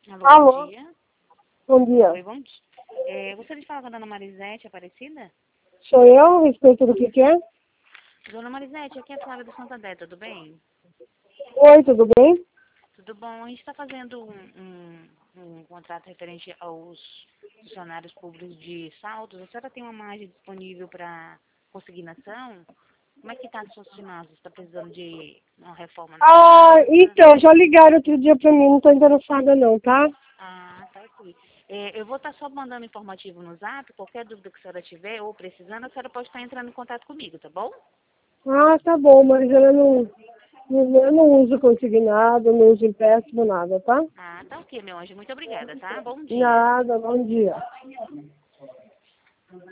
Alô, bom Alô, dia. bom dia. Oi, bom dia. Gostaria de falar com a dona Marisete Aparecida? Sou eu, a respeito do que é? Dona Marisete, aqui é a Flávia do Santander, tudo bem? Oi, tudo bem? Tudo bom. A gente está fazendo um contrato referente aos funcionários públicos de Saltos. A senhora tem uma margem disponível para consignação? Como é que está as suas finanças? Está precisando de uma reforma na Ah, casa? então, já ligaram outro dia pra mim, não tô interessada não, tá? Ah, tá aqui. Eu vou estar só mandando informativo no Zap. Qualquer dúvida que a senhora tiver ou precisando, a senhora pode estar entrando em contato comigo, tá bom? Ah, tá bom, mas eu não uso consignado, não uso empréstimo, nada, tá? Ah, tá ok, meu anjo. Muito obrigada, tá? Bom dia. Nada, bom dia.